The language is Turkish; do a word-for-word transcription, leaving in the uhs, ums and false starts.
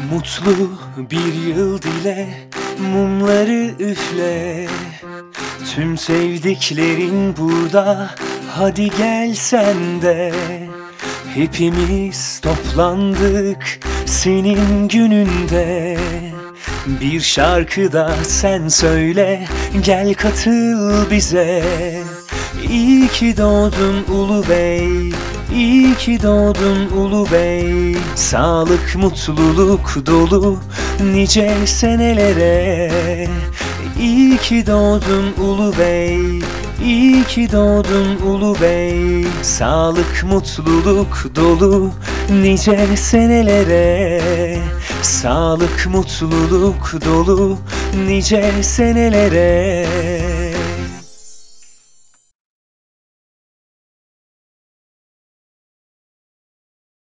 Mutlu bir yıl dile, mumları üfle. Tüm sevdiklerin burada, hadi gel sen de. Hepimiz toplandık senin gününde. Bir şarkı da sen söyle, gel katıl bize. İyi ki doğdun Ulu Bey, iyi ki doğdun Ulu Bey. Sağlık, mutluluk dolu nice senelere. İyi ki doğdun Ulu Bey, iyi ki doğdun Ulu Bey. Sağlık, mutluluk dolu nice senelere. Sağlık, mutluluk dolu nice senelere.